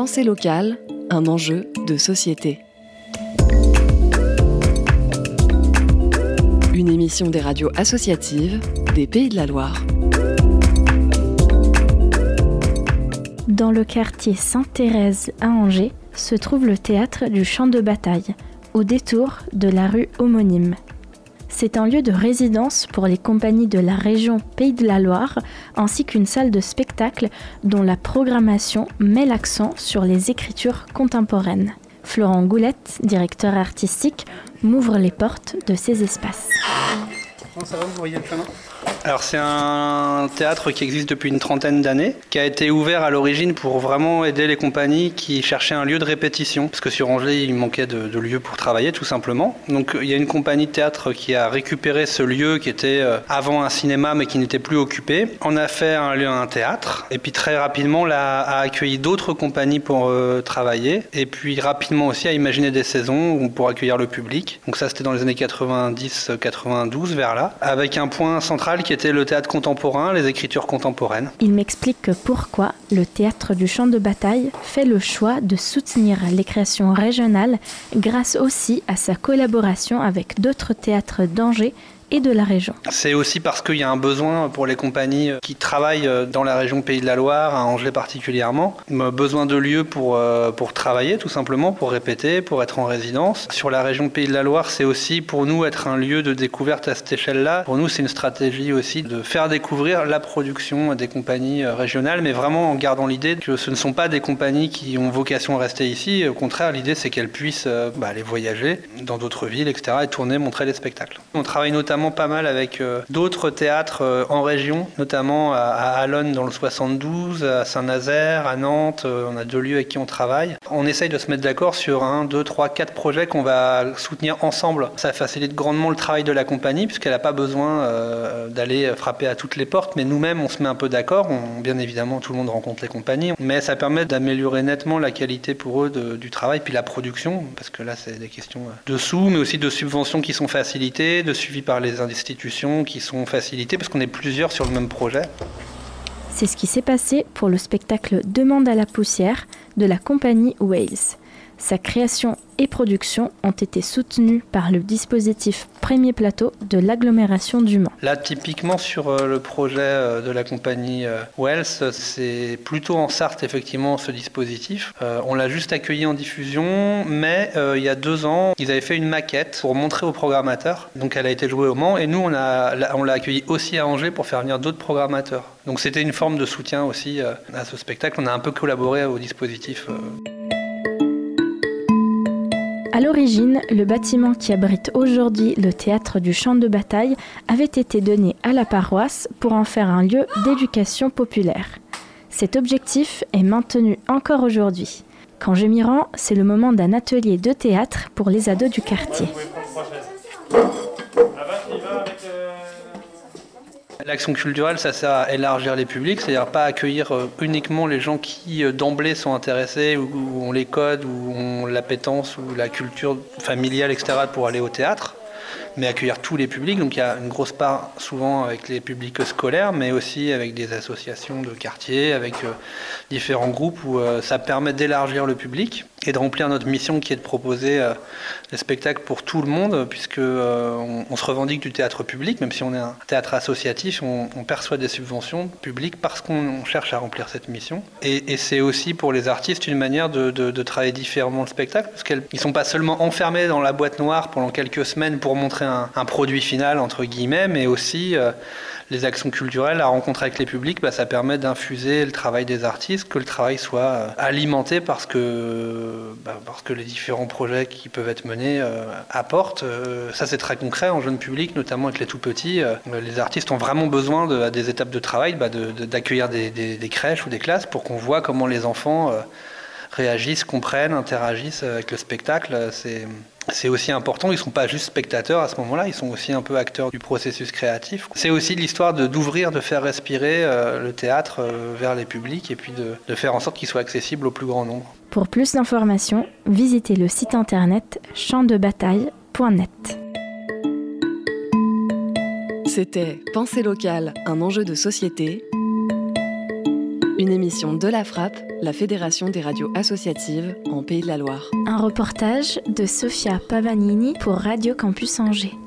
Pensée locale, un enjeu de société. Une émission des radios associatives des Pays de la Loire. Dans le quartier Sainte-Thérèse à Angers se trouve le théâtre du Champ de Bataille, au détour de la rue homonyme. C'est un lieu de résidence pour les compagnies de la région Pays de la Loire, ainsi qu'une salle de spectacle dont la programmation met l'accent sur les écritures contemporaines. Florent Goulette, directeur artistique, m'ouvre les portes de ces espaces. Comment ça va, vous voyez le chemin ? Alors c'est un théâtre qui existe depuis une trentaine d'années, qui a été ouvert à l'origine pour vraiment aider les compagnies qui cherchaient un lieu de répétition, parce que sur Angers il manquait de lieux pour travailler tout simplement. Donc il y a une compagnie de théâtre qui a récupéré ce lieu qui était avant un cinéma mais qui n'était plus occupé. On a fait un théâtre et puis très rapidement a accueilli d'autres compagnies pour travailler et puis rapidement aussi a imaginé des saisons pour accueillir le public. Donc ça c'était dans les années 90-92 vers là, avec un point central qui était le théâtre contemporain, les écritures contemporaines. Il m'explique pourquoi le théâtre du Champ de Bataille fait le choix de soutenir les créations régionales grâce aussi à sa collaboration avec d'autres théâtres d'Angers et de la région. C'est aussi parce qu'il y a un besoin pour les compagnies qui travaillent dans la région Pays de la Loire, à Angers particulièrement, besoin de lieux pour travailler tout simplement, pour répéter, pour être en résidence. Sur la région Pays de la Loire, c'est aussi pour nous être un lieu de découverte à cette échelle-là. Pour nous, c'est une stratégie aussi de faire découvrir la production des compagnies régionales, mais vraiment en gardant l'idée que ce ne sont pas des compagnies qui ont vocation à rester ici. Au contraire, l'idée, c'est qu'elles puissent aller voyager dans d'autres villes, etc., et tourner, montrer des spectacles. On travaille notamment pas mal avec d'autres théâtres en région, notamment à Allonne dans le 72, à Saint-Nazaire, à Nantes. On a 2 lieux avec qui on travaille. On essaye de se mettre d'accord sur 1, 2, 3, 4 projets qu'on va soutenir ensemble. Ça facilite grandement le travail de la compagnie puisqu'elle n'a pas besoin d'aller frapper à toutes les portes, mais nous-mêmes on se met un peu d'accord. Bien évidemment tout le monde rencontre les compagnies, mais ça permet d'améliorer nettement la qualité pour eux du travail, puis la production, parce que là c'est des questions de sous, mais aussi de subventions qui sont facilitées, de suivi par les institutions qui sont facilitées parce qu'on est plusieurs sur le même projet. C'est ce qui s'est passé pour le spectacle Demande à la poussière de la compagnie Wales. Sa création et production ont été soutenues par le dispositif Premier Plateau de l'agglomération du Mans. Là, typiquement sur le projet de la compagnie Wells, c'est plutôt en Sarthe, effectivement, ce dispositif. On l'a juste accueilli en diffusion, mais il y a 2 ans, ils avaient fait une maquette pour montrer aux programmateurs. Donc elle a été jouée au Mans, et nous, on l'a accueilli aussi à Angers pour faire venir d'autres programmateurs. Donc c'était une forme de soutien aussi à ce spectacle. On a un peu collaboré au dispositif. À l'origine, le bâtiment qui abrite aujourd'hui le théâtre du Champ de Bataille avait été donné à la paroisse pour en faire un lieu d'éducation populaire. Cet objectif est maintenu encore aujourd'hui. Quand je m'y rends, c'est le moment d'un atelier de théâtre pour les ados du quartier. L'action culturelle, ça sert à élargir les publics, c'est-à-dire pas accueillir uniquement les gens qui d'emblée sont intéressés ou ont les codes ou ont l'appétence ou la culture familiale, etc. pour aller au théâtre, mais accueillir tous les publics. Donc il y a une grosse part souvent avec les publics scolaires, mais aussi avec des associations de quartier, avec différents groupes où ça permet d'élargir le public et de remplir notre mission qui est de proposer des spectacles pour tout le monde, puisque on se revendique du théâtre public, même si on est un théâtre associatif, on perçoit des subventions publiques parce qu'on cherche à remplir cette mission. Et c'est aussi pour les artistes une manière de travailler différemment le spectacle, parce qu'ils ne sont pas seulement enfermés dans la boîte noire pendant quelques semaines pour montrer un produit final, entre guillemets, mais aussi les actions culturelles, la rencontre avec les publics, ça permet d'infuser le travail des artistes, que le travail soit alimenté parce que les différents projets qui peuvent être menés apportent. Ça c'est très concret en jeune public, notamment avec les tout petits. Les artistes ont vraiment besoin à des étapes de travail, d'accueillir des crèches ou des classes pour qu'on voit comment les enfants réagissent, comprennent, interagissent avec le spectacle. C'est aussi important, ils ne sont pas juste spectateurs à ce moment-là, ils sont aussi un peu acteurs du processus créatif. C'est aussi l'histoire d'ouvrir, de faire respirer le théâtre vers les publics et puis de faire en sorte qu'il soit accessible au plus grand nombre. Pour plus d'informations, visitez le site internet champdebataille.net. C'était Pensée locale, un enjeu de société. Une émission de la Frappe, la Fédération des radios associatives en Pays de la Loire. Un reportage de Sofia Pavanini pour Radio Campus Angers.